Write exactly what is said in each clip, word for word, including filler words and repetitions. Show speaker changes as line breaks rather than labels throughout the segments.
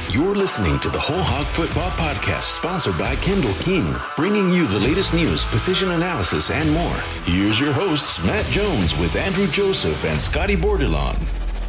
You're listening to the Whole Hog Football Podcast, sponsored by Kendall King, bringing you the latest news, position analysis, and more. Here's your hosts, Matt Jones with Andrew Joseph and Scotty Bordelon.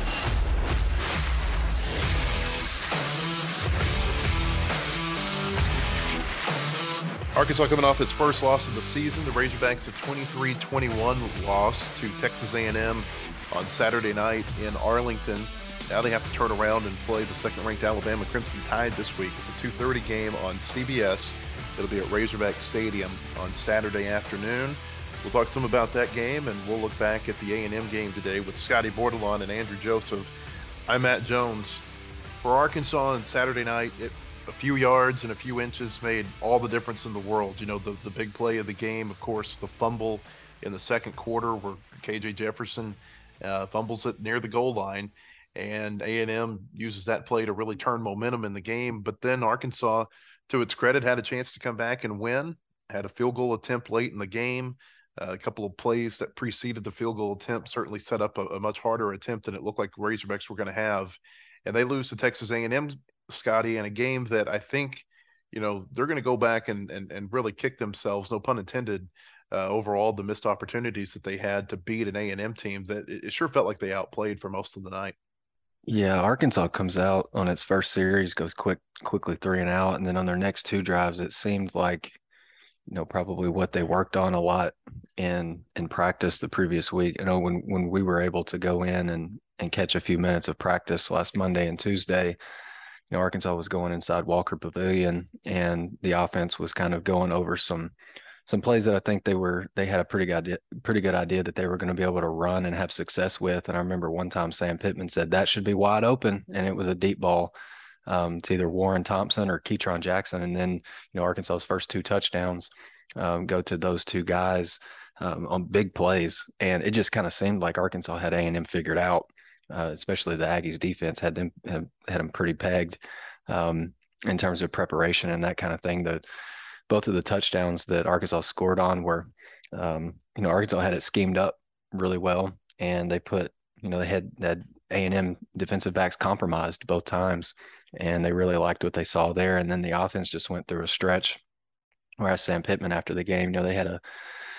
Arkansas coming off its first loss of the season. The Razorbacks a twenty-three twenty-one loss to Texas A and M on Saturday night in Arlington. Now they have to turn around and play the second-ranked Alabama Crimson Tide this week. It's a two thirty game on C B S. It'll be at Razorback Stadium on Saturday afternoon. We'll talk some about that game, and we'll look back at the A and M game today with Scotty Bordelon and Andrew Joseph. I'm Matt Jones. For Arkansas on Saturday night, it a few yards and a few inches made all the difference in the world. You know, the, the big play of the game, of course, the fumble in the second quarter where K J Jefferson uh, fumbles it near the goal line, and A and M uses that play to really turn momentum in the game. But then Arkansas, to its credit, had a chance to come back and win, had a field goal attempt late in the game. Uh, a couple of plays that preceded the field goal attempt certainly set up a, a much harder attempt than it looked like Razorbacks were going to have. And they lose to Texas A and M, Scotty, in a game that I think, you know, they're going to go back and, and and really kick themselves, no pun intended, uh, over all the missed opportunities that they had to beat an A and M team that it, it sure felt like they outplayed for most of the night.
Yeah, Arkansas comes out on its first series, goes quick, quickly three and out, and then on their next two drives, it seemed like, you know, probably what they worked on a lot in in practice the previous week. You know, when when we were able to go in and and catch a few minutes of practice last Monday and Tuesday, you know, Arkansas was going inside Walker Pavilion, and the offense was kind of going over some some plays that I think they were they had a pretty good idea, pretty good idea that they were going to be able to run and have success with. And I remember one time Sam Pittman said that should be wide open, and it was a deep ball um, to either Warren Thompson or Ketron Jackson. And then, you know, Arkansas's first two touchdowns um, go to those two guys um, on big plays, and it just kind of seemed like Arkansas had A and M figured out. Uh, especially the Aggies defense had them have, had them pretty pegged um, in terms of preparation and that kind of thing. That both of the touchdowns that Arkansas scored on were, um, you know, Arkansas had it schemed up really well, and they put, you know, they had that A and M defensive backs compromised both times, and they really liked what they saw there. And then the offense just went through a stretch. Whereas Sam Pittman after the game, you know, they had a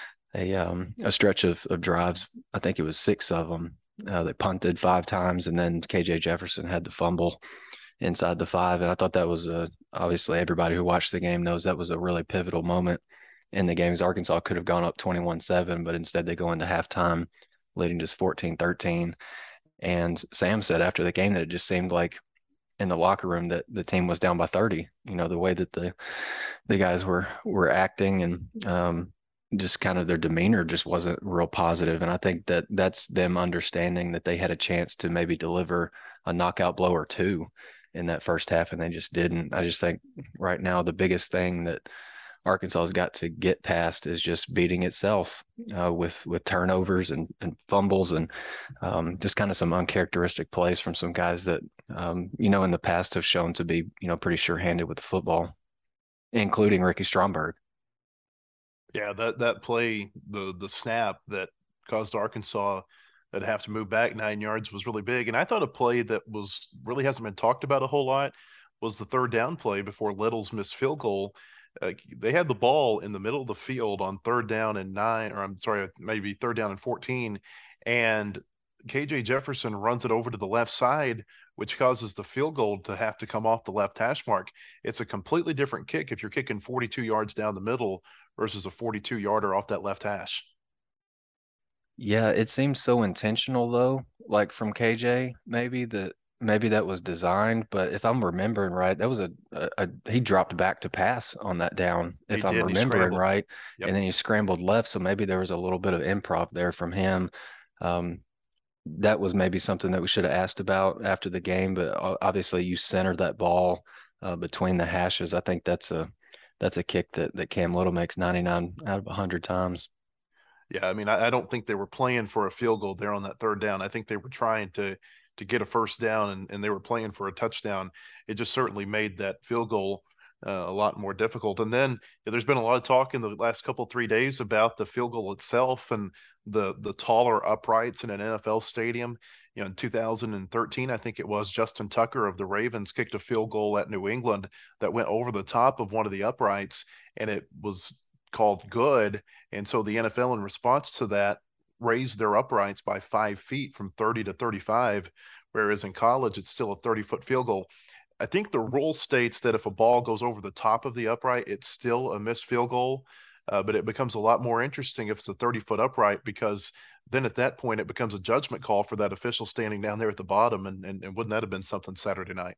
a um, a stretch of, of drives. I think it was six of them. Uh, they punted five times, and then K J Jefferson had the fumble inside the five. And I thought that was a, obviously everybody who watched the game knows that was a really pivotal moment in the games. Arkansas could have gone up twenty-one seven, but instead they go into halftime leading just fourteen thirteen. And Sam said after the game that it just seemed like in the locker room that the team was down by thirty, you know, the way that the, the guys were, were acting, and um, just kind of their demeanor just wasn't real positive. And I think that that's them understanding that they had a chance to maybe deliver a knockout blow or two in that first half, and they just didn't. I just think right now the biggest thing that Arkansas has got to get past is just beating itself uh, with with turnovers and, and fumbles and um, just kind of some uncharacteristic plays from some guys that, um, you know, in the past have shown to be, you know, pretty sure-handed with the football, including Ricky Stromberg.
Yeah, that that play, the the snap that caused Arkansas that have to move back nine yards was really big. And I thought a play that was really hasn't been talked about a whole lot was the third down play before Little's missed field goal. Uh, they had the ball in the middle of the field on third down and nine, or I'm sorry, maybe third down and fourteen, and K J Jefferson runs it over to the left side, which causes the field goal to have to come off the left hash mark. It's a completely different kick if you're kicking forty-two yards down the middle versus a forty-two yarder off that left hash.
Yeah, it seems so intentional though, like from K J, maybe that maybe that was designed, but if I'm remembering right, that was a, a, a he dropped back to pass on that down, if
He
I'm
did. He
remembering
scrambled.
right.
Yep.
And then he scrambled left, so maybe there was a little bit of improv there from him. Um, that was maybe something that we should have asked about after the game, but obviously you centered that ball uh, between the hashes. I think that's a that's a kick that that Cam Little makes ninety-nine out of one hundred times.
Yeah, I mean, I, I don't think they were playing for a field goal there on that third down. I think they were trying to to get a first down, and, and they were playing for a touchdown. It just certainly made that field goal uh, a lot more difficult. And then yeah, there's been a lot of talk in the last couple three days about the field goal itself and the the taller uprights in an N F L stadium. You know, in two thousand thirteen, I think it was, Justin Tucker of the Ravens kicked a field goal at New England that went over the top of one of the uprights, and it was called good. And so the N F L, in response to that, raised their uprights by five feet from thirty to thirty-five, whereas in college, it's still a thirty-foot field goal. I think the rule states that if a ball goes over the top of the upright, it's still a missed field goal. Uh, but it becomes a lot more interesting if it's a thirty-foot upright, because then at that point it becomes a judgment call for that official standing down there at the bottom. And, and, and wouldn't that have been something Saturday night?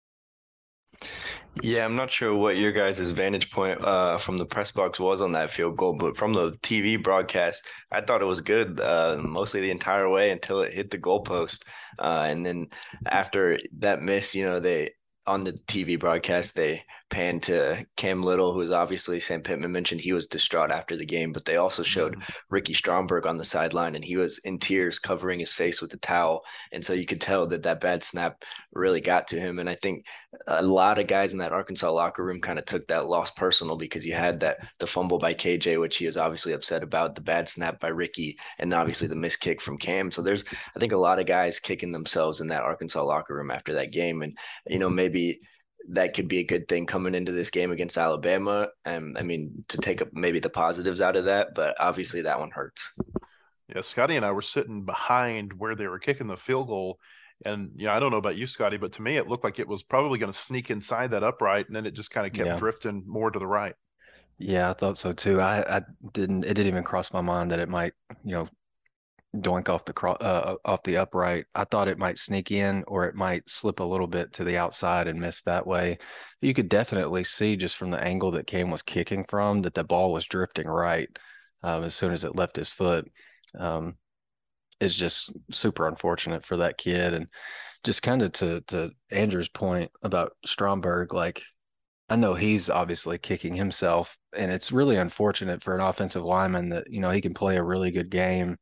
Yeah, I'm not sure what your guys' vantage point uh, from the press box was on that field goal, but from the T V broadcast, I thought it was good uh, mostly the entire way until it hit the goalpost. Uh, and then after that miss, you know, they on the T V broadcast, they panned to Cam Little, who is obviously, Sam Pittman mentioned, he was distraught after the game, but they also showed mm-hmm. Ricky Stromberg on the sideline, and he was in tears covering his face with the towel. And so you could tell that that bad snap really got to him. And I think a lot of guys in that Arkansas locker room kind of took that loss personal, because you had that the fumble by K J, which he was obviously upset about, the bad snap by Ricky, and obviously the missed kick from Cam. So there's, I think, a lot of guys kicking themselves in that Arkansas locker room after that game. And, you know, maybe that could be a good thing coming into this game against Alabama. And I mean, to take up maybe the positives out of that, but obviously that one hurts.
Yeah, Scotty and I were sitting behind where they were kicking the field goal. And, you know, I don't know about you, Scotty, but to me, it looked like it was probably going to sneak inside that upright, and then it just kind of kept yeah. drifting more to the right.
Yeah, I thought so too. I, I didn't, it didn't even cross my mind that it might, you know, doink off the cro- uh, off the upright. I thought it might sneak in, or it might slip a little bit to the outside and miss that way. You could definitely see just from the angle that Cam was kicking from that the ball was drifting right um, as soon as it left his foot. Um, it's just super unfortunate for that kid. And just kind of to to Andrew's point about Stromberg, like, I know he's obviously kicking himself, and it's really unfortunate for an offensive lineman that, you know, he can play a really good game.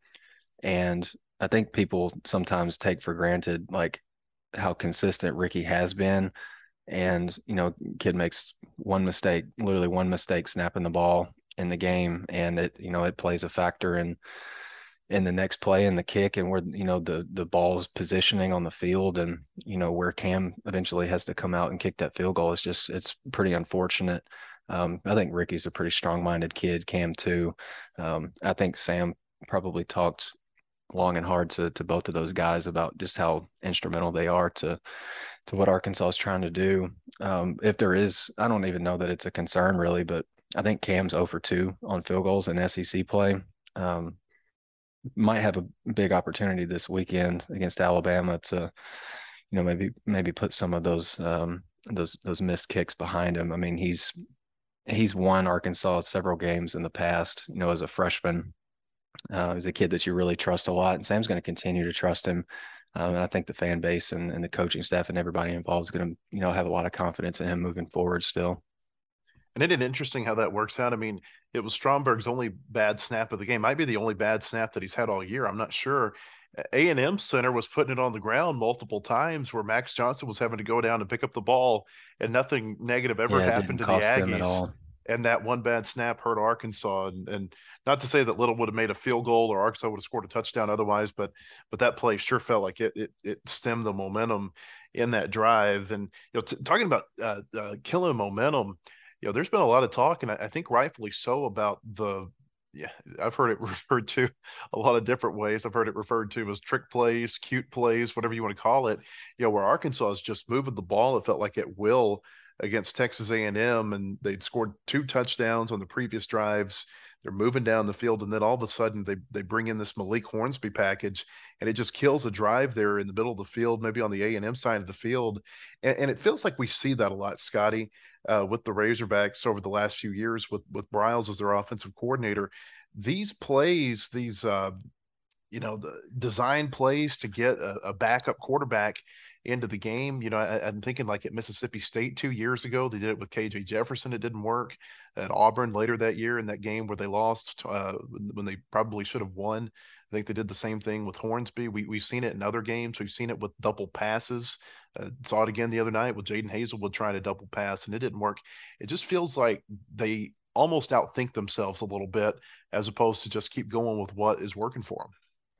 And I think people sometimes take for granted, like, how consistent Ricky has been. And, you know, kid makes one mistake, literally one mistake snapping the ball in the game, and it, you know, it plays a factor in in the next play and the kick, and where, you know, the the ball's positioning on the field, and, you know, where Cam eventually has to come out and kick that field goal. It's just, it's pretty unfortunate. Um, I think Ricky's a pretty strong-minded kid, Cam too. Um, I think Sam probably talked long and hard to to both of those guys about just how instrumental they are to to what Arkansas is trying to do. Um, if there is, I don't even know that it's a concern really, but I think Cam's zero for two on field goals in S E C play. Um, might have a big opportunity this weekend against Alabama to, you know, maybe maybe put some of those um, those those missed kicks behind him. I mean, he's he's won Arkansas several games in the past, you know, as a freshman. Uh, he's a kid that you really trust a lot, and Sam's going to continue to trust him. Um, and I think the fan base and, and the coaching staff and everybody involved is going to, you know, have a lot of confidence in him moving forward still.
And isn't it interesting how that works out? I mean, it was Stromberg's only bad snap of the game. Might be the only bad snap that he's had all year. I'm not sure. A and M center was putting it on the ground multiple times where Max Johnson was having to go down and pick up the ball, and nothing negative ever
yeah,
happened to the Aggies. And that one bad snap hurt Arkansas. And, and not to say that Little would have made a field goal or Arkansas would have scored a touchdown otherwise, but but that play sure felt like it it, it stemmed the momentum in that drive. And, you know, t- talking about uh, uh, killing momentum, you know, there's been a lot of talk, and I, I think rightfully so, about the yeah, I've heard it referred to a lot of different ways. I've heard it referred to as trick plays, cute plays, whatever you want to call it, you know, where Arkansas is just moving the ball, it felt like, at will against Texas A and M, and they'd scored two touchdowns on the previous drives. They're moving down the field, and then all of a sudden they they bring in this Malik Hornsby package, and it just kills a drive there in the middle of the field, maybe on the A and M side of the field. And, and it feels like we see that a lot, Scotty, uh, with the Razorbacks over the last few years with, with Briles as their offensive coordinator. These plays, these, uh, you know, the design plays to get a, a backup quarterback into the game. You know, I, I'm thinking like at Mississippi State two years ago, they did it with K J Jefferson. It didn't work. At Auburn later that year in that game where they lost uh, when they probably should have won, I think they did the same thing with Hornsby. We, we've seen it in other games. We've seen it with double passes. Uh, saw it again the other night with Jaden Hazelwood trying to double pass, and it didn't work. It just feels like they almost outthink themselves a little bit, as opposed to just keep going with what is working for them.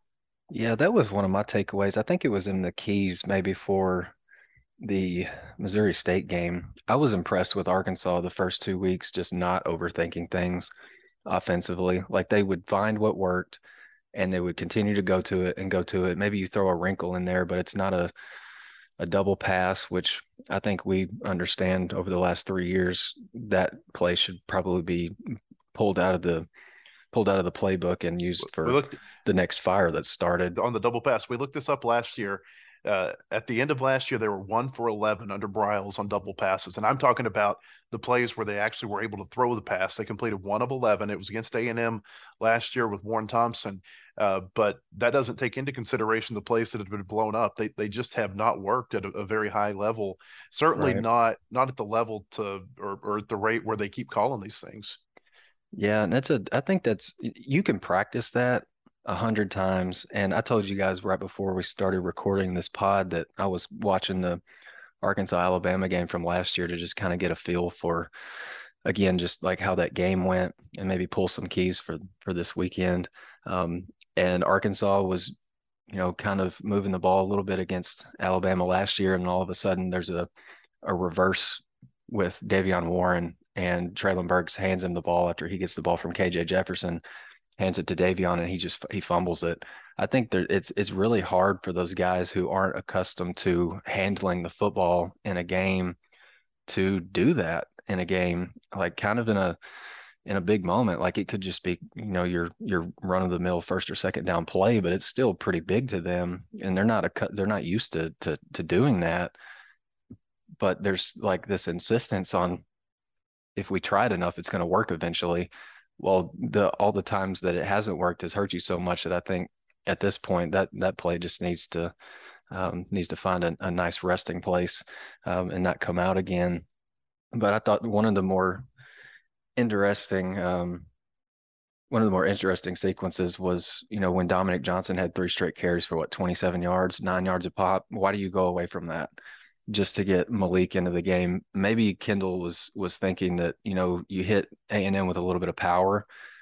Yeah, that was one of my takeaways. I think it was in the keys maybe for the Missouri State game. I was impressed with Arkansas the first two weeks, just not overthinking things offensively. Like they would find what worked and they would continue to go to it and go to it. Maybe you throw a wrinkle in there, but it's not a, a double pass, which I think we understand over the last three years that play should probably be pulled out of the pulled out of the playbook and used
We
for
looked
the next fire that started.
on the double pass. We looked this up last year. Uh, at the end of last year, they were one for eleven under Briles on double passes. And I'm talking about the plays where they actually were able to throw the pass. They completed one of eleven. It was against A and M last year with Warren Thompson. Uh, but that doesn't take into consideration the plays that have been blown up. They they just have not worked at a, a very high level. Certainly
Right.
not not at the level to or, or at the rate where they keep calling these things.
Yeah, and that's a I think that's you can practice that a hundred times. And I told you guys right before we started recording this pod that I was watching the Arkansas Alabama game from last year to just kind of get a feel for again just like how that game went and maybe pull some keys for for this weekend. Um, and Arkansas was, you know, kind of moving the ball a little bit against Alabama last year, and all of a sudden there's a a reverse with Davion Warren, and Traylon Burks hands him the ball after he gets the ball from K J Jefferson, hands it to Davion, and he just he fumbles it. I think that it's it's really hard for those guys who aren't accustomed to handling the football in a game to do that in a game, like kind of in a in a big moment. Like it could just be, you know, your your run of the mill first or second down play, but it's still pretty big to them, and they're not a they're not used to to to doing that. But there's like this insistence on if we try it enough, it's going to work eventually. Well, the all the times that it hasn't worked has hurt you so much that I think at this point that that play just needs to um, needs to find a, a nice resting place um, and not come out again. But I thought one of the more interesting um, one of the more interesting sequences was, you know, when Dominic Johnson had three straight carries for what, twenty-seven yards, nine yards a pop. Why do you go away from that just to get Malik into the game? Maybe Kendall was was thinking that, you know, you hit A and M with a little bit of power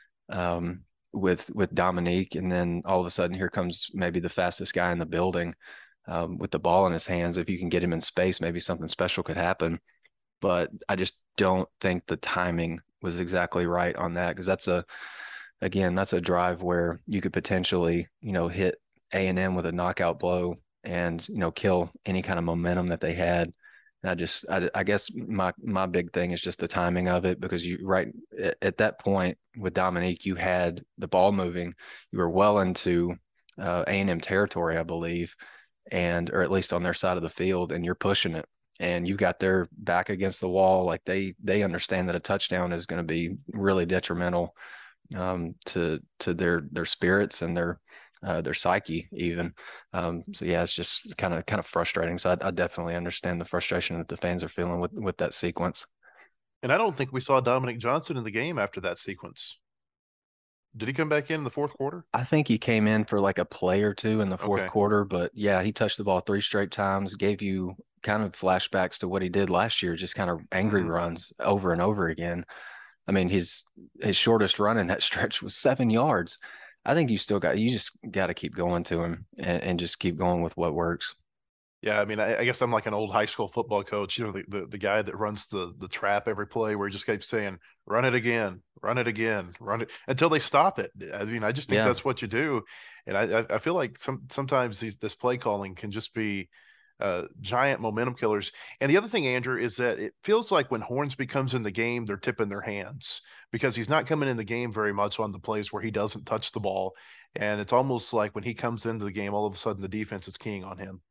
um, with with Dominique, and then all of a sudden here comes maybe the fastest guy in the building um, with the ball in his hands. If you can get him in space, maybe something special could happen. But I just don't think the timing was exactly right on that, because that's a again, that's a drive where you could potentially, you know, hit A and M with a knockout blow and, you know, kill any kind of momentum that they had. And I just, I, I guess my my big thing is just the timing of it, because you right at, at that point with Dominique, you had the ball moving, you were well into uh, A and M territory, I believe, and or at least on their side of the field, and you're pushing it. And you got their back against the wall, like they they understand that a touchdown is going to be really detrimental um, to to their their spirits and their uh, their psyche even. Um, so yeah, it's just kind of kind of frustrating. So I, I definitely understand the frustration that the fans are feeling with with that sequence.
And I don't think we saw Dominic Johnson in the game after that sequence. Did he come back in the fourth quarter?
I think he came in for like a play or two in the fourth
Okay.
quarter, but yeah, he touched the ball three straight times, gave you kind of flashbacks to what he did last year, just kind of angry
Mhm.
runs over and over again. I mean, his his shortest run in that stretch was seven yards. I think you still got you just got to keep going to him and, and just keep going with what works.
Yeah, I mean, I, I guess I'm like an old high school football coach, you know, the, the the guy that runs the the trap every play, where he just keeps saying, "Run it again, run it again, run it," until they stop it. I mean, I just think
Yeah,
that's what you do, and I I I feel like some sometimes these this play calling can just be uh, giant momentum killers. And the other thing, Andrew, is that it feels like when Hornsby comes in the game, they're tipping their hands because he's not coming in the game very much on the plays where he doesn't touch the ball, and it's almost like when he comes into the game, all of a sudden the defense is keying on him.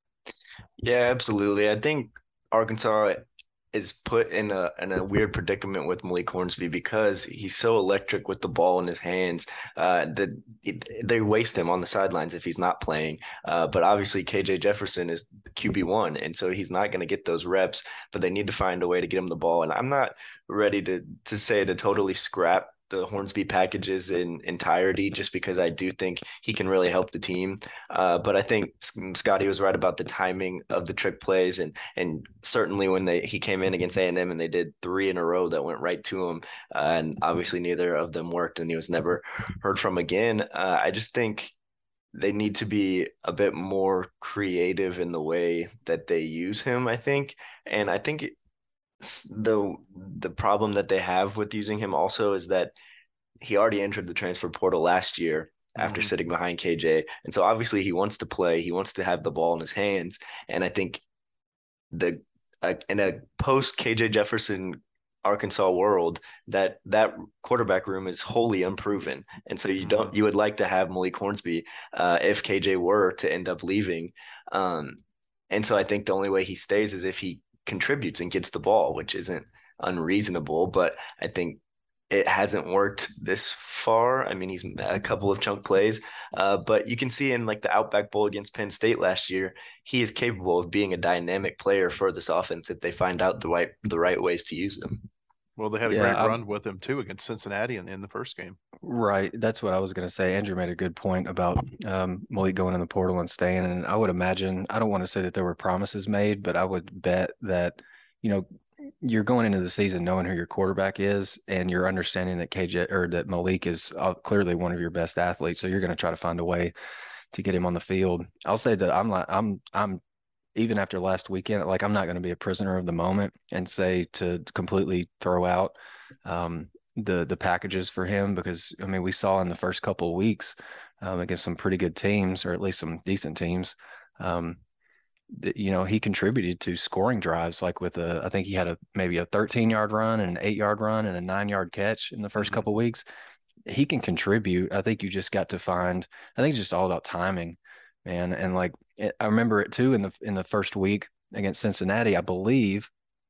Yeah, absolutely. I think Arkansas is put in a in a weird predicament with Malik Hornsby because he's so electric with the ball in his hands uh, that it, they waste him on the sidelines if he's not playing. Uh, but obviously, K J Jefferson is Q B one, and so he's not going to get those reps. But they need to find a way to get him the ball. And I'm not ready to to say to totally scrap the Hornsby packages in entirety, just because I do think he can really help the team. Uh, but I think Scotty was right about the timing of the trick plays, and and certainly when they he came in against A and M and they did three in a row that went right to him, uh, and obviously neither of them worked, and he was never heard from again. Uh, I just think they need to be a bit more creative in the way that they use him, I think. And I think the the problem that they have with using him also is that he already entered the transfer portal last year after
Mhm.
sitting behind K J. And so obviously he wants to play, he wants to have the ball in his hands. And I think the uh, in a post K J Jefferson Arkansas world, that that quarterback room is wholly unproven. And so you don't
Mhm.
you would like to have Malik Hornsby uh, if K J were to end up leaving. Um, and so I think the only way he stays is if he contributes and gets the ball, which isn't unreasonable, but I think it hasn't worked this far. I mean, he's a couple of chunk plays, uh, but you can see in like the Outback Bowl against Penn State last year, he is capable of being a dynamic player for this offense if they find out the right the right ways to use him.
Well, they had a
Yeah,
great
I'm
run with him too against Cincinnati in, in the first game.
right. That's what I was going to say. Andrew made a good point about um, Malik going in the portal and staying. And I would imagine, I don't want to say that there were promises made, but I would bet that, you know, you're going into the season knowing who your quarterback is, and you're understanding that K J or that Malik is uh, clearly one of your best athletes. So you're going to try to find a way to get him on the field. I'll say that I'm like I'm I'm even after last weekend, like I'm not going to be a prisoner of the moment and say to completely throw out um, the the packages for him, because I mean we saw in the first couple of weeks um, against some pretty good teams, or at least some decent teams. Um, that, you know, he contributed to scoring drives, like with a, I think he had a maybe a thirteen yard run and an eight yard run and a nine yard catch in the first
Mhm.
couple of weeks. He can contribute. I think you just got to find. I think it's just all about timing, man. And like it, I remember it too in the in the first week against Cincinnati, I believe,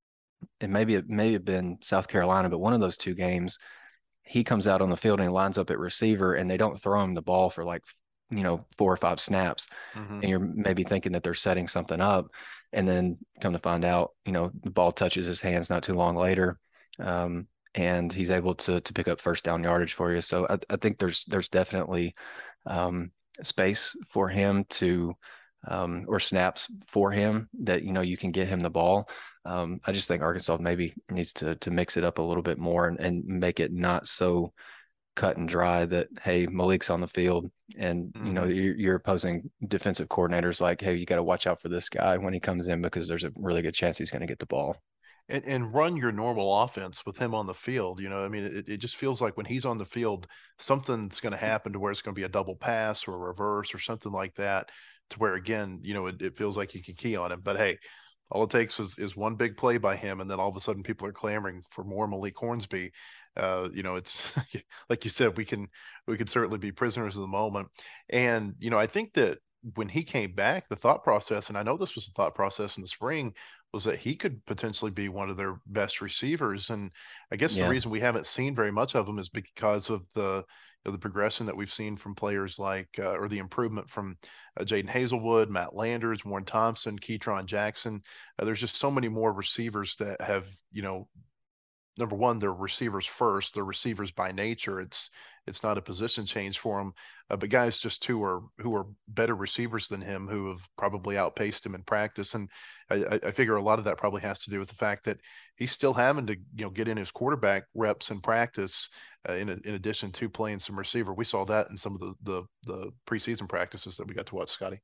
and maybe it may have been South Carolina, but one of those two games, he comes out on the field and he lines up at receiver, and they don't throw him the ball for like you know four or five snaps,
Mhm.
and you're maybe thinking that they're setting something up, and then come to find out, you know, the ball touches his hands not too long later. Um, and he's able to to pick up first down yardage for you. So I, I think there's there's definitely um, space for him to um, or snaps for him that you know you can get him the ball. Um, I just think Arkansas maybe needs to to mix it up a little bit more and, and make it not so cut and dry that hey, Malik's on the field, and you know
Mhm.
you're, you're opposing defensive coordinators like hey, you got to watch out for this guy when he comes in because there's a really good chance he's going to get the ball.
And and run your normal offense with him on the field. You know, I mean, it, it just feels like when he's on the field, something's going to happen to where it's going to be a double pass or a reverse or something like that, to where again, you know, it, it feels like you can key on him. But hey, all it takes is, is one big play by him, and then all of a sudden people are clamoring for more Malik Hornsby. Uh, you know, it's like you said, we can we can certainly be prisoners of the moment. And you know, I think that when he came back, the thought process, and I know this was the thought process in the spring, was that he could potentially be one of their best receivers. And I guess the
Yeah,
reason we haven't seen very much of him is because of the you know, the progression that we've seen from players like uh, or the improvement from uh, Jaden Hazelwood, Matt Landers, Warren Thompson, Keytron Jackson. Uh, there's just so many more receivers that have you know number one, they're receivers first. They're receivers by nature. It's it's not a position change for them. Uh, but guys just who are who are better receivers than him, who have probably outpaced him in practice. And I, I figure a lot of that probably has to do with the fact that he's still having to you know get in his quarterback reps in practice. Uh, in in addition to playing some receiver, we saw that in some of the the the preseason practices that we got to watch, Scotty.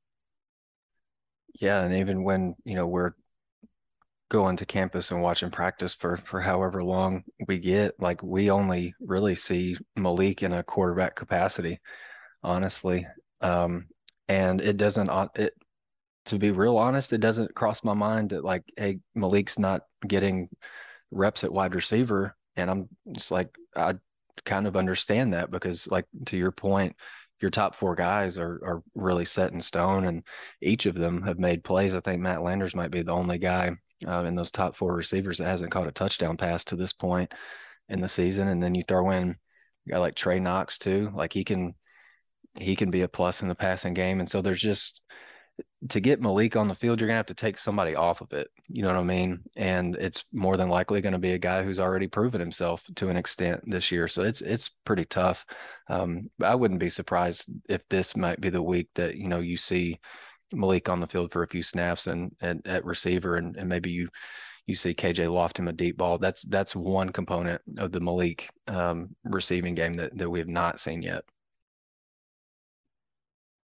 yeah, and even when you know we're going to campus and watching practice for for however long we get, like we only really see Malik in a quarterback capacity, honestly. Um, and it doesn't it to be real honest, it doesn't cross my mind that like, hey, Malik's not getting reps at wide receiver. And I'm just like, I kind of understand that because, like, to your point, your top four guys are are really set in stone, and each of them have made plays. I think Matt Landers might be the only guy uh, in those top four receivers that hasn't caught a touchdown pass to this point in the season. And then you throw in a guy like Trey Knox too, like he can he can be a plus in the passing game. And so there's just to get Malik on the field, you're gonna have to take somebody off of it. You know what I mean? And it's more than likely going to be a guy who's already proven himself to an extent this year. So it's it's pretty tough. Um, but I wouldn't be surprised if this might be the week that you know you see Malik on the field for a few snaps and, and at receiver, and, and maybe you you see K J loft him a deep ball. That's that's one component of the Malik um, receiving game that that we have not seen yet.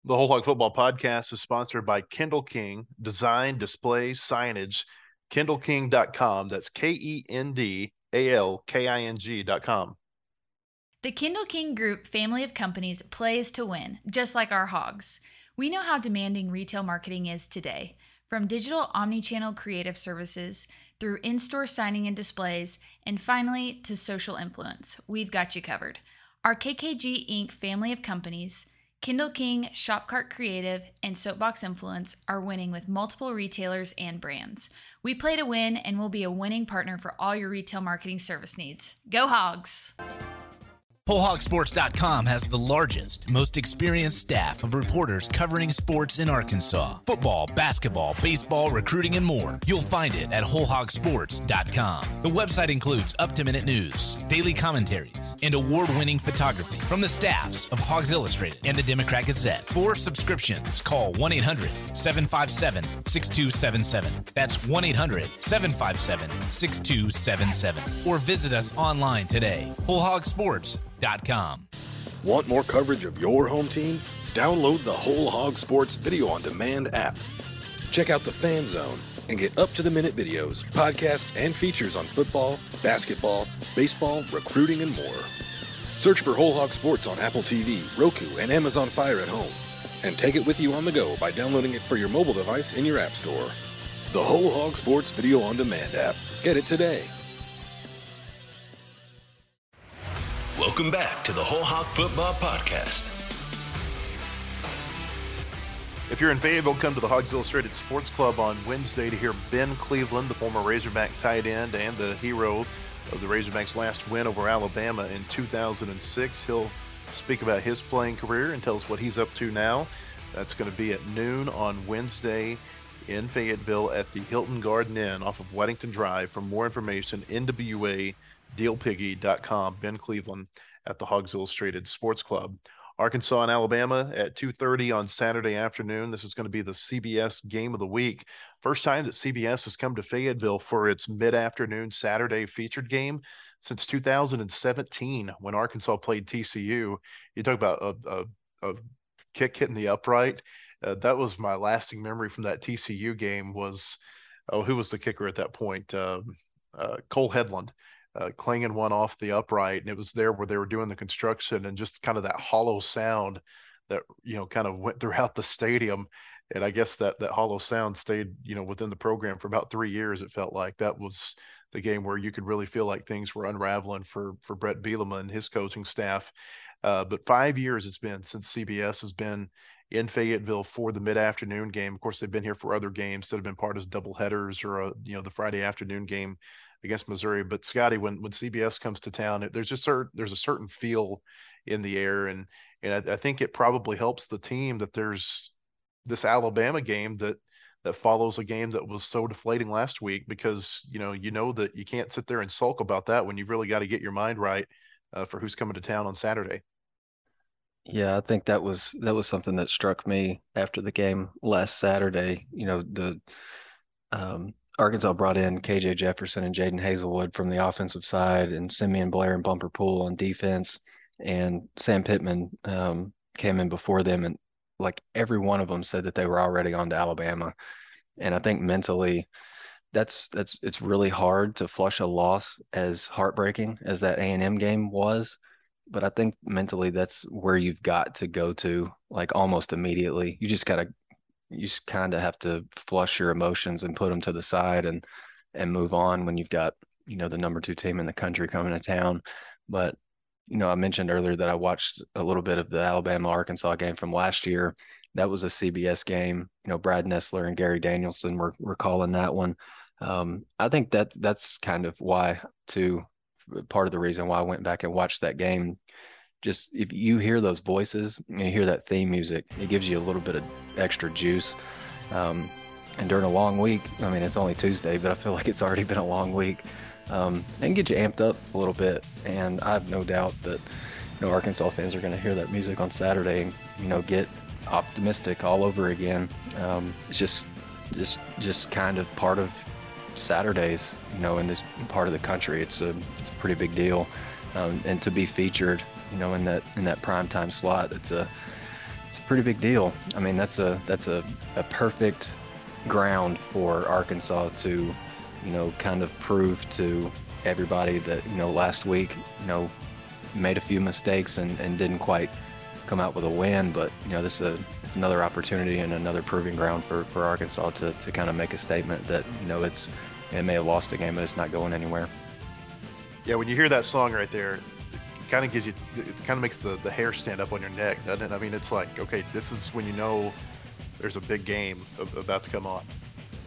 The Whole Hog Football Podcast is sponsored by Kendall King, Design, Display, Signage, kendall king dot com. That's K E N D A L K I N G dot com.
The Kendall King Group family of companies plays to win, just like our hogs. We know how demanding retail marketing is today. From digital omni-channel creative services, through in-store signing and displays, and finally to social influence, we've got you covered. Our K K G Incorporated family of companies, Kendall King, Shopcart Creative, and Soapbox Influence are winning with multiple retailers and brands. We play to win and will be a winning partner for all your retail marketing service needs. Go Hogs!
whole hog sports dot com has the largest, most experienced staff of reporters covering sports in Arkansas. Football, basketball, baseball, recruiting, and more. You'll find it at whole hog sports dot com. The website includes up-to-minute news, daily commentaries, and award-winning photography from the staffs of Hogs Illustrated and the Democrat Gazette. For subscriptions, call one eight hundred seven five seven six two seven seven. That's one eight hundred seven five seven six two seven seven. Or visit us online today, whole hog sports dot com.
Want more coverage of your home team? Download the Whole Hog Sports Video on Demand app. Check out the Fan Zone and get up-to-the-minute videos, podcasts, and features on football, basketball, baseball, recruiting, and more. Search for Whole Hog Sports on Apple T V, Roku, and Amazon Fire at home. And take it with you on the go by downloading it for your mobile device in your app store. The Whole Hog Sports Video on Demand app. Get it today.
Welcome back to the Whole Hog Football Podcast.
If you're in Fayetteville, come to the Hogs Illustrated Sports Club on Wednesday to hear Ben Cleveland, the former Razorback tight end and the hero of the Razorbacks' last win over Alabama in two thousand six. He'll speak about his playing career and tell us what he's up to now. That's going to be at noon on Wednesday in Fayetteville at the Hilton Garden Inn off of Weddington Drive. For more information, N W A deal piggy dot com. Ben Cleveland at the Hogs Illustrated Sports Club. Arkansas and Alabama at two thirty on Saturday afternoon. This is going to be the C B S game of the week. First time that C B S has come to Fayetteville for its mid-afternoon Saturday featured game since two thousand seventeen when Arkansas played T C U. You talk about a, a, a kick hitting the upright. Uh, that was my lasting memory from that T C U game was, oh, who was the kicker at that point? Uh, uh, Cole Headland. Uh, clanging one off the upright, and it was there where they were doing the construction, and just kind of that hollow sound that, you know, kind of went throughout the stadium. And I guess that that hollow sound stayed, you know, within the program for about three years. It felt like that was the game where you could really feel like things were unraveling for for Brett Bielema and his coaching staff. Uh, but five years it's been since C B S has been in Fayetteville for the mid-afternoon game. Of course, they've been here for other games that have been part of double headers or a, you know, the Friday afternoon game against Missouri. But Scotty, when when C B S comes to town, it, there's just certain there's a certain feel in the air, and and I, I think it probably helps the team that there's this Alabama game that that follows a game that was so deflating last week, because you know you know that you can't sit there and sulk about that when you've really got to get your mind right uh, for who's coming to town on Saturday.
Yeah, I think that was that was something that struck me after the game last Saturday. You know, the um, Arkansas brought in K J Jefferson and Jaden Hazelwood from the offensive side, and Simeon Blair and Bumper Pool on defense, and Sam Pittman um, came in before them, and like every one of them said that they were already on to Alabama. And I think mentally that's that's it's really hard to flush a loss as heartbreaking as that A and M game was. But I think mentally that's where you've got to go to, like almost immediately. You just got to you just kind of have to flush your emotions and put them to the side and and move on when you've got, you know, the number two team in the country coming to town. But, you know, I mentioned earlier that I watched a little bit of the Alabama-Arkansas game from last year. That was a C B S game. You know, Brad Nessler and Gary Danielson were, were calling that one. Um, I think that that's kind of why, too, part of the reason why I went back and watched that game. Just if you hear those voices and you hear that theme music, it gives you a little bit of extra juice. Um, and during a long week, I mean, it's only Tuesday, but I feel like it's already been a long week. Um, and get you amped up a little bit. And I have no doubt that, you know, Arkansas fans are going to hear that music on Saturday and, you know, get optimistic all over again. Um, it's just, just, just kind of part of Saturdays, you know, in this part of the country. It's a, it's a pretty big deal. Um, and to be featured, you know, in that in that primetime slot, it's a It's a pretty big deal. I mean, that's a that's a, a perfect ground for Arkansas to, you know, kind of prove to everybody that, you know, last week, you know, made a few mistakes and, and didn't quite come out with a win, but you know, this is a, it's another opportunity and another proving ground for, for Arkansas to, to kind of make a statement that, you know, it's, it may have lost a game, but it's not going anywhere.
Yeah, when you hear that song right there, it kind of gives you, it kind of makes the, the hair stand up on your neck, doesn't it? I mean, it's like, okay, this is when you know there's a big game about to come on.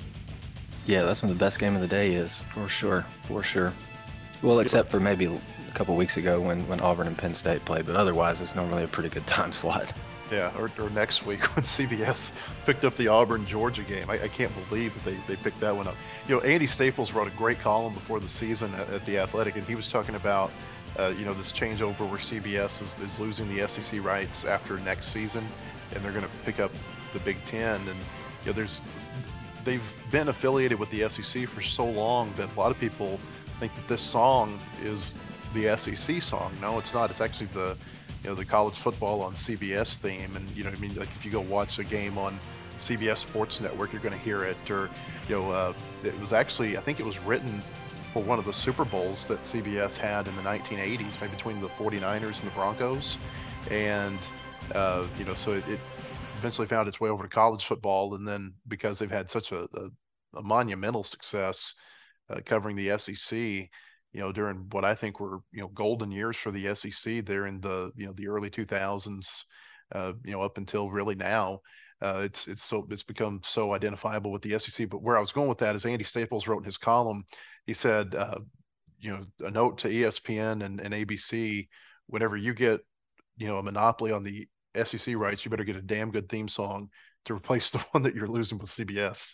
Yeah, that's when the best game of the day is, for sure, for sure. Well, except for maybe a couple weeks ago when, when Auburn and Penn State played, but otherwise it's normally a pretty good time slot.
Yeah, or, or next week when C B S picked up the Auburn-Georgia game. I, I can't believe that they, they picked that one up. You know, Andy Staples wrote a great column before the season at, at The Athletic, and he was talking about, uh, you know, this changeover where C B S is, is losing the S E C rights after next season, and they're going to pick up the Big Ten. And, you know, there's they've been affiliated with the S E C for so long that a lot of people think that this song is the S E C song. No, it's not. It's actually the, you know, the college football on C B S theme. And, you know, I mean, like if you go watch a game on C B S Sports Network, you're going to hear it. Or, you know, uh, it was actually, I think it was written for one of the Super Bowls that C B S had in the nineteen eighties, maybe between the forty-niners and the Broncos. And, uh, you know, so it, it eventually found its way over to college football. And then because they've had such a, a, a monumental success uh, covering the S E C, you know, during what I think were, you know, golden years for the S E C there in the, you know, the early two thousands, uh, you know, up until really now, uh, it's, it's so, it's become so identifiable with the S E C. But where I was going with that is Andy Staples wrote in his column, he said, uh, you know, a note to E S P N and, and A B C, whenever you get, you know, a monopoly on the S E C rights, you better get a damn good theme song to replace the one that you're losing with C B S.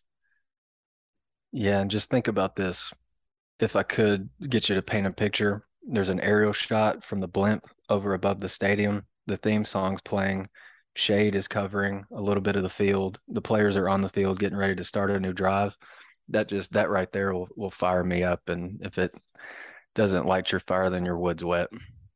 Yeah, and just think about this. If I could get you to paint a picture, there's an aerial shot from the blimp over above the stadium. The theme song's playing. Shade is covering a little bit of the field. The players are on the field getting ready to start a new drive. That just, that right there will, will fire me up. And if it doesn't light your fire, then your wood's wet.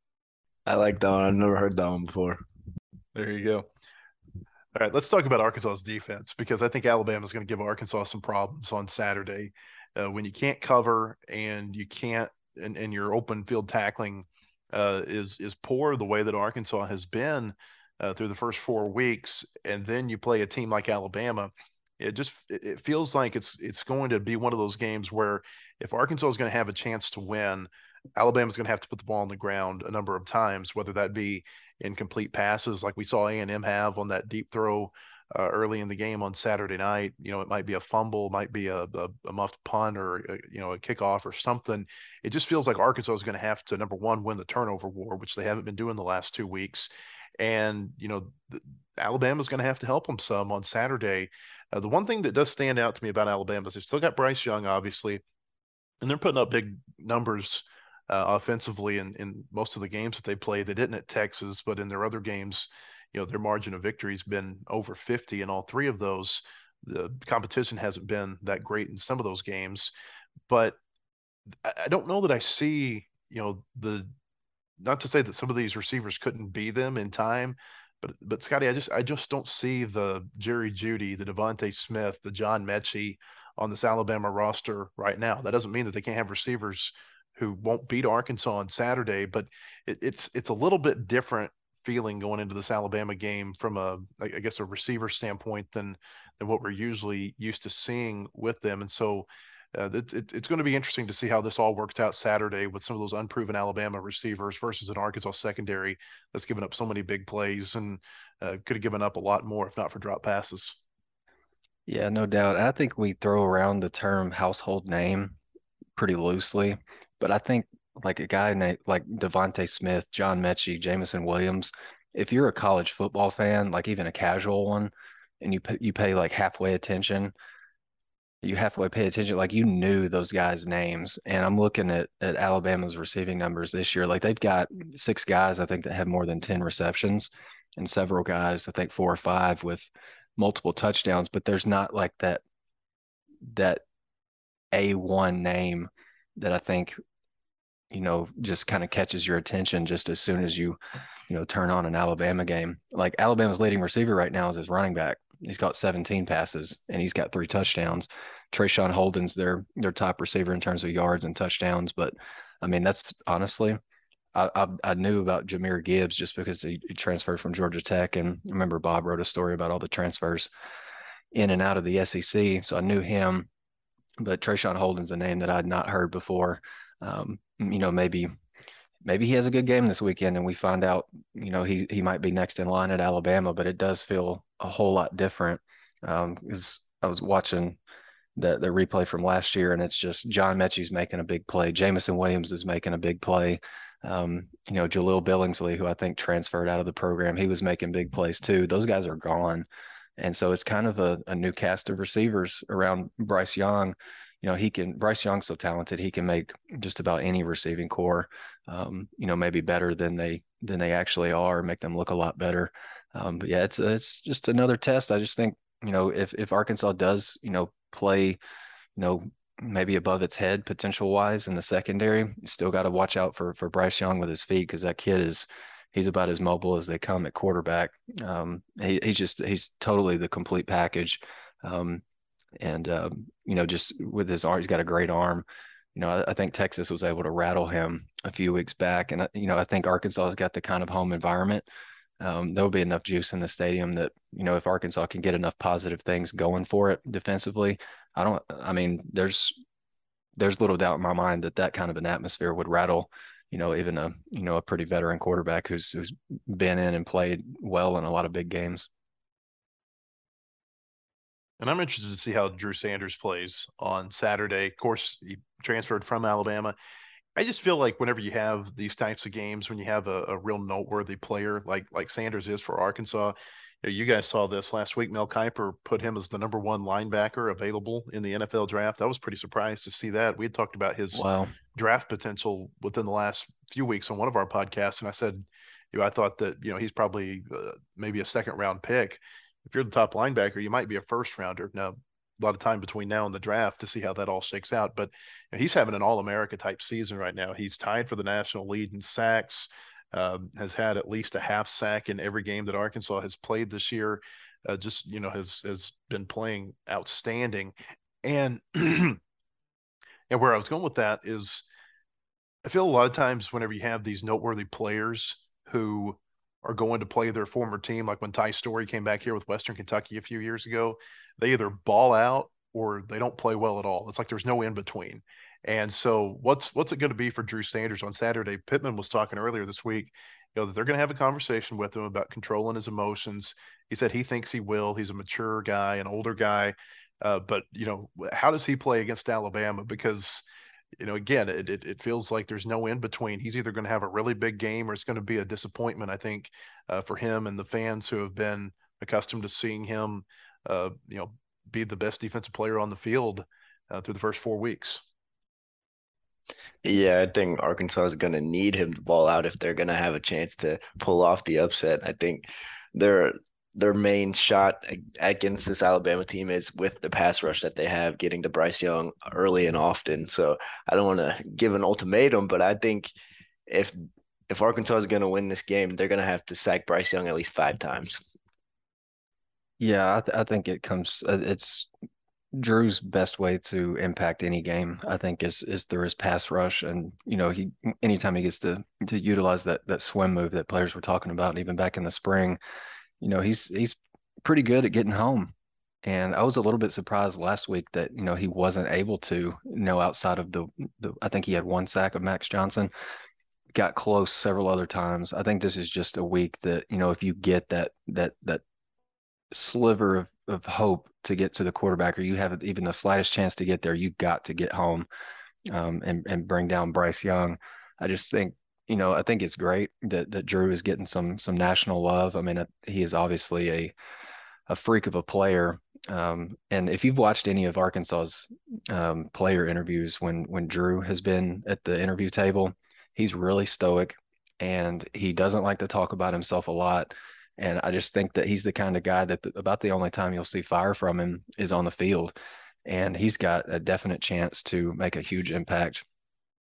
I like that one. I've never heard that one before.
There you go. All right, let's talk about Arkansas's defense, because I think Alabama's going to give Arkansas some problems on Saturday. Uh, when you can't cover and you can't, and, and your open field tackling uh, is is poor the way that Arkansas has been uh, through the first four weeks, and then you play a team like Alabama, it just it feels like it's it's going to be one of those games where if Arkansas is going to have a chance to win, Alabama's going to have to put the ball on the ground a number of times, whether that be incomplete passes like we saw A and M have on that deep throw uh, early in the game on Saturday night. You know, it might be a fumble, might be a, a, a muffed punt, or a, you know, a kickoff or something. It just feels like Arkansas is going to have to, number one, win the turnover war, which they haven't been doing the last two weeks. And, you know, Alabama's going to have to help them some on Saturday. Uh, the one thing that does stand out to me about Alabama is they've still got Bryce Young, obviously, and they're putting up big numbers uh, offensively in, in most of the games that they played. They didn't at Texas, but in their other games, you know, their margin of victory has been over fifty in all three of those. The competition hasn't been that great in some of those games, but I don't know that I see, you know, the, not to say that some of these receivers couldn't be them in time, but, but Scotty, I just, I just don't see the Jerry Jeudy, the Devontae Smith, the John Mechie on this Alabama roster right now. That doesn't mean that they can't have receivers who won't beat Arkansas on Saturday, but it, it's, it's a little bit different feeling going into this Alabama game from a, I guess, a receiver standpoint than, than what we're usually used to seeing with them. And so uh, it, it, it's going to be interesting to see how this all works out Saturday with some of those unproven Alabama receivers versus an Arkansas secondary that's given up so many big plays and uh, could have given up a lot more if not for drop passes.
Yeah, no doubt. I think we throw around the term household name pretty loosely, but I think like a guy named like Devontae Smith, John Mechie, Jameson Williams, if you're a college football fan, like even a casual one, and you pay, you pay like halfway attention, you halfway pay attention, like you knew those guys' names. And I'm looking at, at Alabama's receiving numbers this year. Like they've got six guys, I think, that have more than ten receptions, and several guys, I think four or five with multiple touchdowns, but there's not like that, that A one name that I think you know, just kind of catches your attention just as soon as you, you know, turn on an Alabama game. Like Alabama's leading receiver right now is his running back. He's got seventeen passes and he's got three touchdowns. Trayshawn Holden's their their top receiver in terms of yards and touchdowns. But I mean, that's honestly, I I, I knew about Jahmyr Gibbs just because he, he transferred from Georgia Tech, and I remember Bob wrote a story about all the transfers in and out of the S E C, so I knew him. But Trayshawn Holden's a name that I'd not heard before. Um, you know, maybe maybe he has a good game this weekend and we find out, you know, he he might be next in line at Alabama, but it does feel a whole lot different. Um, because I was watching the the replay from last year, and it's just John Mechie's making a big play. Jamison Williams is making a big play. Um, you know, Jaleel Billingsley, who I think transferred out of the program, he was making big plays too. Those guys are gone. And so it's kind of a, a new cast of receivers around Bryce Young. You know, he can, Bryce Young's so talented, he can make just about any receiving core, um, you know, maybe better than they, than they actually are, make them look a lot better. Um, but yeah, it's, it's just another test. I just think, you know, if, if Arkansas does, you know, play, you know, maybe above its head potential wise in the secondary, you still got to watch out for, for Bryce Young with his feet. Cause that kid is, he's about as mobile as they come at quarterback. Um, he, he's just, he's totally the complete package. Um, and, uh, you know, just with his arm, he's got a great arm. You know, I, I think Texas was able to rattle him a few weeks back. And, you know, I think Arkansas has got the kind of home environment. Um, there'll be enough juice in the stadium that, you know, if Arkansas can get enough positive things going for it defensively, I don't, I mean, there's, there's little doubt in my mind that that kind of an atmosphere would rattle, you know, even a, you know, a pretty veteran quarterback who's, who's been in and played well in a lot of big games.
And I'm interested to see how Drew Sanders plays on Saturday. Of course, he transferred from Alabama. I just feel like whenever you have these types of games, when you have a, a real noteworthy player like like Sanders is for Arkansas, you know, you guys saw this last week. Mel Kiper put him as the number one linebacker available in the N F L draft. I was pretty surprised to see that. We had talked about his
wow.
draft potential within the last few weeks on one of our podcasts, and I said, you know, I thought that, you know, he's probably uh, maybe a second round pick. If you're the top linebacker, you might be a first rounder. Now, a lot of time between now and the draft to see how that all shakes out. But you know, he's having an All-America type season right now. He's tied for the national lead in sacks, uh, has had at least a half sack in every game that Arkansas has played this year. Uh, just, you know, has has been playing outstanding. And and where I was going with that is I feel a lot of times whenever you have these noteworthy players who are going to play their former team, like when Ty Story came back here with Western Kentucky a few years ago, they either ball out or they don't play well at all. It's like there's no in between. And so what's what's it going to be for Drew Sanders on Saturday? Pittman was talking earlier this week, you know, that they're going to have a conversation with him about controlling his emotions. He said he thinks he will. He's a mature guy, an older guy. Uh, but, you know, how does he play against Alabama? Because, you know, again, it, it, it feels like there's no in between. He's either going to have a really big game or it's going to be a disappointment, I think, uh, for him and the fans who have been accustomed to seeing him, uh, you know, be the best defensive player on the field uh, through the first four weeks.
Yeah, I think Arkansas is going to need him to ball out if they're going to have a chance to pull off the upset. I think their their main shot against this Alabama team is with the pass rush that they have, getting to Bryce Young early and often. So I don't want to give an ultimatum, but I think if if Arkansas is going to win this game, they're going to have to sack Bryce Young at least five times.
Yeah, I, th- I think it comes. It's Drew's best way to impact any game, I think, is is through his pass rush. And, you know, he anytime he gets to to utilize that that swim move that players were talking about, and even back in the spring, you know, he's he's pretty good at getting home. And I was a little bit surprised last week that, you know, he wasn't able to, you know, outside of the, the I think he had one sack of Max Johnson, got close several other times. I think this is just a week that, you know, if you get that that that sliver of, of hope to get to the quarterback, or you have even the slightest chance to get there, you got to get home um, and, and bring down Bryce Young. I just think, you know, I think it's great that that Drew is getting some some national love. I mean, he is obviously a a freak of a player. Um, and if you've watched any of Arkansas's um, player interviews when when Drew has been at the interview table, he's really stoic and he doesn't like to talk about himself a lot. And I just think that he's the kind of guy that the, about the only time you'll see fire from him is on the field. And he's got a definite chance to make a huge impact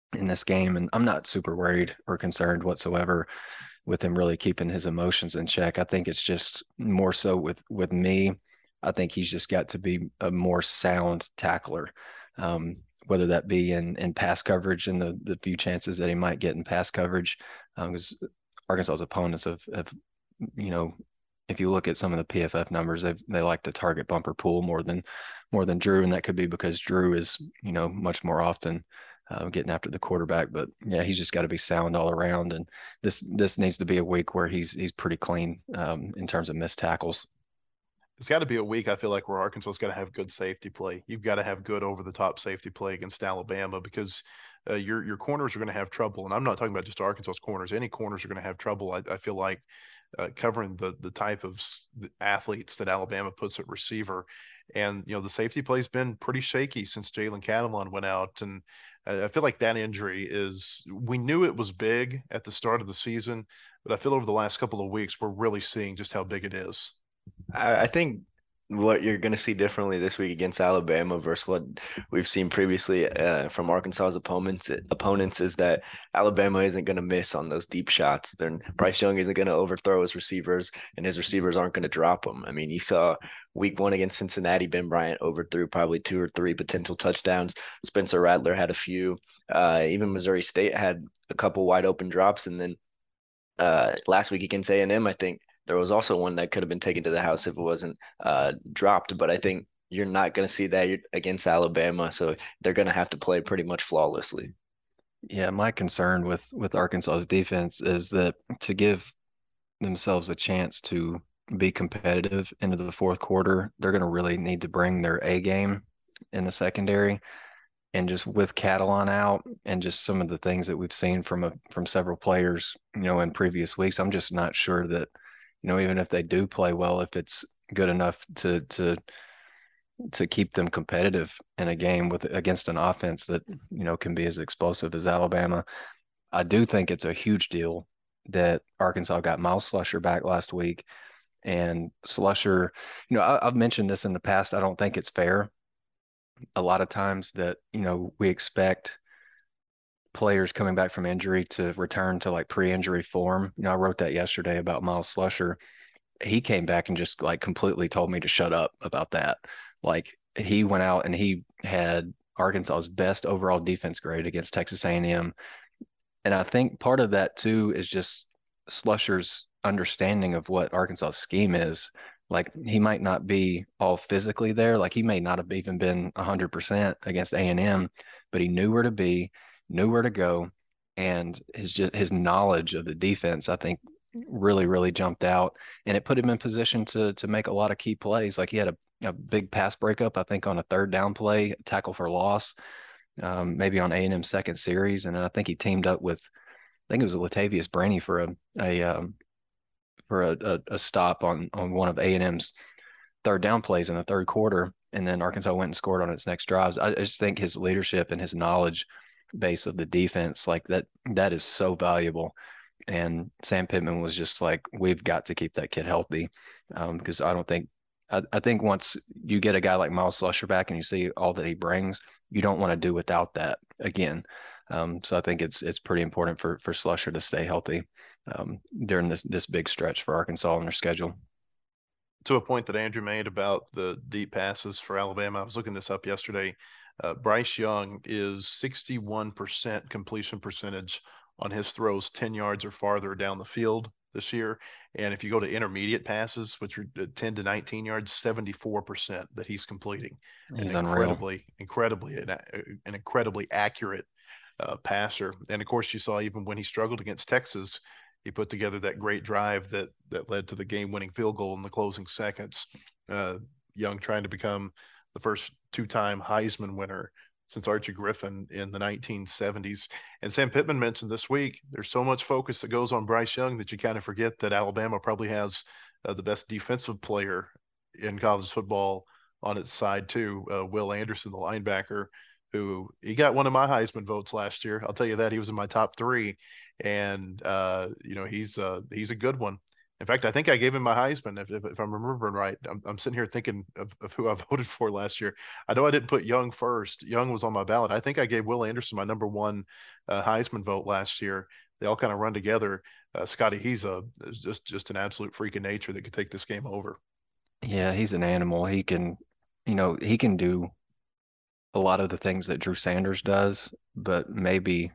in this game. And I'm not super worried or concerned whatsoever with him really keeping his emotions in check. I think it's just more so with with me. I think he's just got to be a more sound tackler, um, whether that be in in pass coverage and the the few chances that he might get in pass coverage, because um, Arkansas's opponents have, have, you know, if you look at some of the P F F numbers, they they like to target bumper pool more than more than Drew, and that could be because Drew is, you know, much more often uh, getting after the quarterback. But yeah, he's just got to be sound all around, and this this needs to be a week where he's he's pretty clean um, in terms of missed tackles.
It's got to be a week, I feel like, where Arkansas's got to have good safety play. You've got to have good over-the-top safety play against Alabama, because uh, your your corners are going to have trouble. And I'm not talking about just Arkansas's corners. Any corners are going to have trouble, I, I feel like, uh, covering the the type of athletes that Alabama puts at receiver. And, you know, the safety play's been pretty shaky since Jalen Catalon went out. And I feel like that injury is – we knew it was big at the start of the season, but I feel over the last couple of weeks we're really seeing just how big it is.
I, I think what you're going to see differently this week against Alabama versus what we've seen previously uh, from Arkansas's opponents opponents is that Alabama isn't going to miss on those deep shots. Then Bryce Young isn't going to overthrow his receivers, and his receivers aren't going to drop them. I mean, you saw week one against Cincinnati, Ben Bryant overthrew probably two or three potential touchdowns. Spencer Rattler had a few. Uh, even Missouri State had a couple wide open drops, and then uh, last week against A and M, I think there was also one that could have been taken to the house if it wasn't uh, dropped. But I think you're not going to see that against Alabama. So they're going to have to play pretty much flawlessly.
Yeah, my concern with with Arkansas's defense is that to give themselves a chance to be competitive into the fourth quarter, they're going to really need to bring their A game in the secondary. And just with Catalon out and just some of the things that we've seen from a, from several players, you know, in previous weeks, I'm just not sure that, you know, even if they do play well, if it's good enough to to to keep them competitive in a game with against an offense that, you know, can be as explosive as Alabama. I do think it's a huge deal that Arkansas got Miles Slusher back last week. And Slusher, you know, I, I've mentioned this in the past. I don't think it's fair a lot of times that, you know, we expect players coming back from injury to return to like pre-injury form. You know, I wrote that yesterday about Miles Slusher. He came back and just like completely told me to shut up about that. Like he went out and he had Arkansas's best overall defense grade against Texas A and M. And I think part of that too is just Slusher's understanding of what Arkansas's scheme is. Like he might not be all physically there. Like he may not have even been one hundred percent against A and M, but he knew where to be, knew where to go, and his just his knowledge of the defense, I think, really, really jumped out, and it put him in position to to make a lot of key plays. Like he had a, a big pass breakup, I think, on a third down play, tackle for loss, um, maybe on A and M's second series, and I think he teamed up with, I think it was Latavius Brainey for a a um, for a, a, a stop on on one of A and M's third down plays in the third quarter, and then Arkansas went and scored on its next drives. I just think his leadership and his knowledge base of the defense, like that, that is so valuable. And Sam Pittman was just like, we've got to keep that kid healthy, um, because I don't think, I, I think once you get a guy like Miles Slusher back and you see all that he brings, you don't want to do without that again. Um, so I think it's it's pretty important for for Slusher to stay healthy um, during this this big stretch for Arkansas on their schedule.
To a point that Andrew made about the deep passes for Alabama, I was looking this up yesterday. Uh, Bryce Young is sixty-one percent completion percentage on his throws ten yards or farther down the field this year. And if you go to intermediate passes, which are ten to nineteen yards, seventy-four percent that he's completing.
He's
an
unreal.
incredibly, incredibly, an, an incredibly accurate uh, passer. And of course, you saw even when he struggled against Texas, he put together that great drive that that led to the game-winning field goal in the closing seconds. Uh, Young trying to become the first two-time Heisman winner since Archie Griffin in the nineteen seventies. And Sam Pittman mentioned this week, there's so much focus that goes on Bryce Young that you kind of forget that Alabama probably has uh, the best defensive player in college football on its side too, uh, Will Anderson, the linebacker, who he got one of my Heisman votes last year. I'll tell you that. He was in my top three. And, uh, you know, he's uh, he's a good one. In fact, I think I gave him my Heisman, if, if, if I'm remembering right. I'm, I'm sitting here thinking of, of who I voted for last year. I know I didn't put Young first. Young was on my ballot. I think I gave Will Anderson my number one uh, Heisman vote last year. They all kind of run together. Uh, Scotty, he's a is just just an absolute freak of nature that could take this game over.
Yeah, he's an animal. He can, you know, he can do a lot of the things that Drew Sanders does, but maybe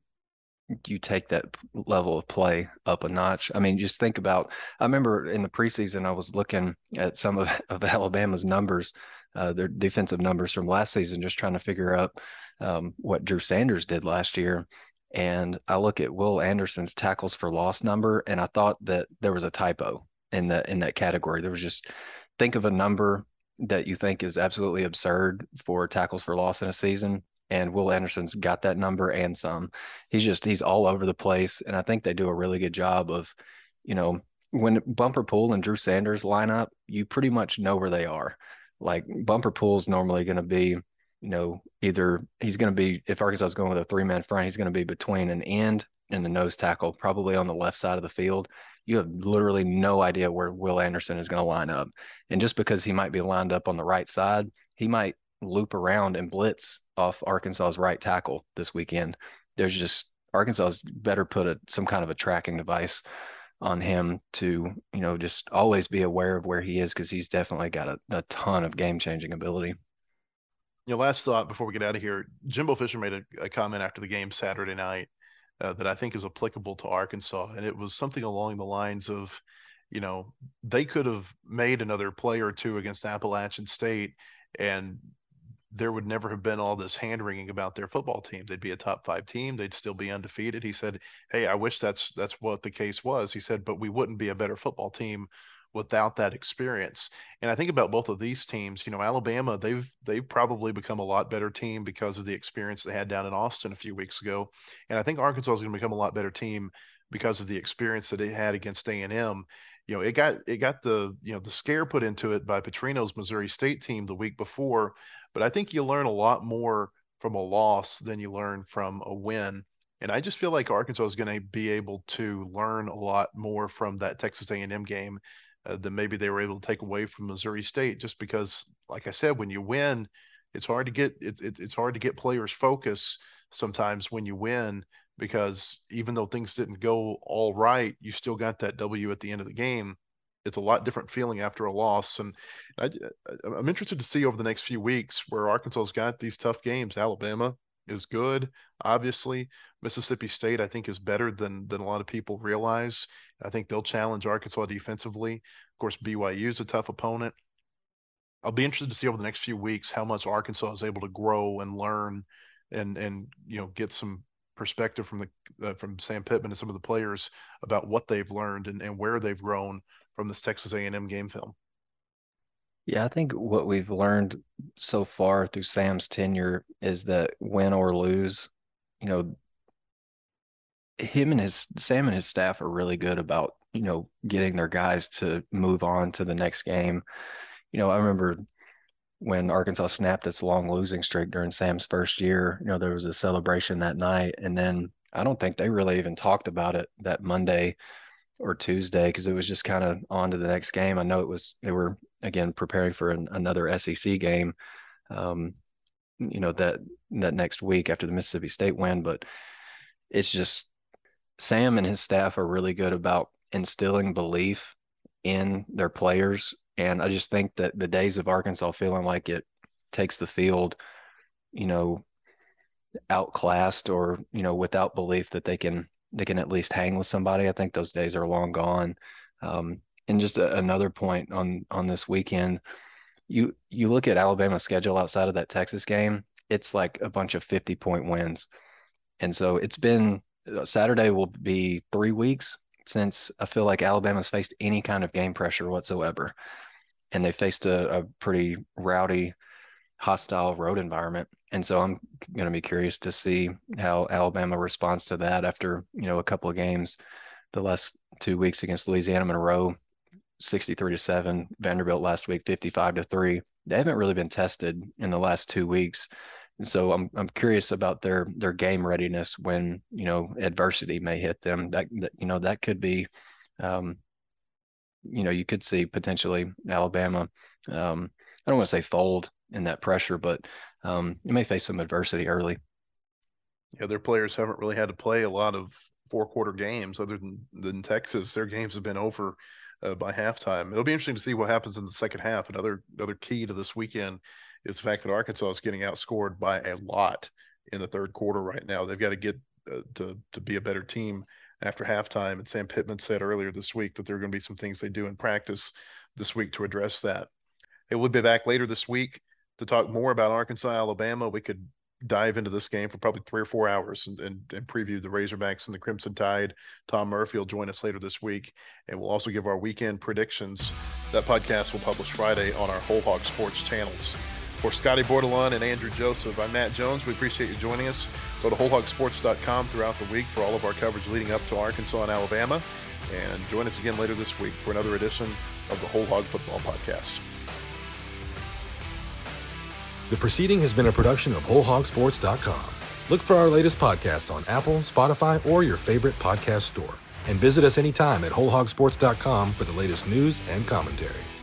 you take that level of play up a notch. I mean, just think about, I remember in the preseason, I was looking at some of, of Alabama's numbers, uh, their defensive numbers from last season, just trying to figure out um, what Drew Sanders did last year. And I look at Will Anderson's tackles for loss number, and I thought that there was a typo in that in that category. There was just, think of a number that you think is absolutely absurd for tackles for loss in a season, and Will Anderson's got that number and some. He's just, he's all over the place. And I think they do a really good job of, you know, when Bumper Pool and Drew Sanders line up, you pretty much know where they are. Like Bumper Pool's normally going to be, you know, either he's going to be, if Arkansas is going with a three-man front, he's going to be between an end and the nose tackle, probably on the left side of the field. You have literally no idea where Will Anderson is going to line up. And just because he might be lined up on the right side, he might loop around and blitz off Arkansas's right tackle this weekend. There's just, Arkansas's better put a, some kind of a tracking device on him to, you know, just always be aware of where he is, because he's definitely got a, a ton of game-changing ability.
You know, last thought before we get out of here, Jimbo Fisher made a, a comment after the game Saturday night uh, that I think is applicable to Arkansas. And it was something along the lines of, you know, they could have made another play or two against Appalachian State, and there would never have been all this hand-wringing about their football team. They'd be a top five team. They'd still be undefeated. He said, hey, I wish that's that's what the case was. He said, but we wouldn't be a better football team without that experience. And I think about both of these teams, you know, Alabama, they've they've probably become a lot better team because of the experience they had down in Austin a few weeks ago. And I think Arkansas is going to become a lot better team because of the experience that it had against A and M. You know, it got it got the, you know, the scare put into it by Petrino's Missouri State team the week before, but I think you learn a lot more from a loss than you learn from a win. And I just feel like Arkansas is going to be able to learn a lot more from that Texas A and M game uh, than maybe they were able to take away from Missouri State, just because, like I said, when you win, it's hard to get it's it, it's hard to get players focus sometimes when you win, because even though things didn't go all right, you still got that W at the end of the game. It's a lot different feeling after a loss. And I, I'm interested to see over the next few weeks where Arkansas's got these tough games. Alabama is good, obviously. Mississippi State, I think, is better than than a lot of people realize. I think they'll challenge Arkansas defensively. Of course, B Y U is a tough opponent. I'll be interested to see over the next few weeks how much Arkansas is able to grow and learn and, and you know, get some perspective from the uh, from Sam Pittman and some of the players about what they've learned and, and where they've grown from this Texas A and M game film.
Yeah, I think what we've learned so far through Sam's tenure is that win or lose, you know, him and his Sam and his staff are really good about, you know, getting their guys to move on to the next game. You know, I remember when Arkansas snapped its long losing streak during Sam's first year, you know, there was a celebration that night. And then I don't think they really even talked about it that Monday or Tuesday, because it was just kind of on to the next game. I know it was, they were, again, preparing for an, another S E C game, um, you know, that, that next week after the Mississippi State win. But it's just, Sam and his staff are really good about instilling belief in their players. And I just think that the days of Arkansas feeling like it takes the field, you know, outclassed or, you know, without belief that they can, they can at least hang with somebody, I think those days are long gone. Um, and just a, another point on, on this weekend, you, you look at Alabama's schedule outside of that Texas game, it's like a bunch of fifty point wins. And so it's been, Saturday will be three weeks since I feel like Alabama's faced any kind of game pressure whatsoever. And they faced a, a pretty rowdy, hostile road environment. And so I'm going to be curious to see how Alabama responds to that after, you know, a couple of games, the last two weeks against Louisiana Monroe, sixty-three to seven, Vanderbilt last week, fifty-five to three. They haven't really been tested in the last two weeks. And so I'm I'm curious about their their game readiness when, you know, adversity may hit them. That, that you know, that could be um, you know, you could see potentially Alabama, um, I don't want to say fold in that pressure, but um, you may face some adversity early.
Yeah, their players haven't really had to play a lot of four-quarter games other than, than Texas. Their games have been over uh, by halftime. It'll be interesting to see what happens in the second half. Another another key to this weekend is the fact that Arkansas is getting outscored by a lot in the third quarter right now. They've got to get uh, to to be a better team after halftime. And Sam Pittman said earlier this week that there are going to be some things they do in practice this week to address that. Hey, we'll be back later this week to talk more about Arkansas, Alabama. We could dive into this game for probably three or four hours and, and, and preview the Razorbacks and the Crimson Tide. Tom Murphy will join us later this week, and we'll also give our weekend predictions. That podcast will publish Friday on our Whole Hog Sports channels. For Scotty Bordelon and Andrew Joseph, I'm Matt Jones. We appreciate you joining us. Go to whole hog sports dot com throughout the week for all of our coverage leading up to Arkansas and Alabama. And join us again later this week for another edition of the Whole Hog Football Podcast.
The proceeding has been a production of whole hog sports dot com. Look for our latest podcasts on Apple, Spotify, or your favorite podcast store. And visit us anytime at whole hog sports dot com for the latest news and commentary.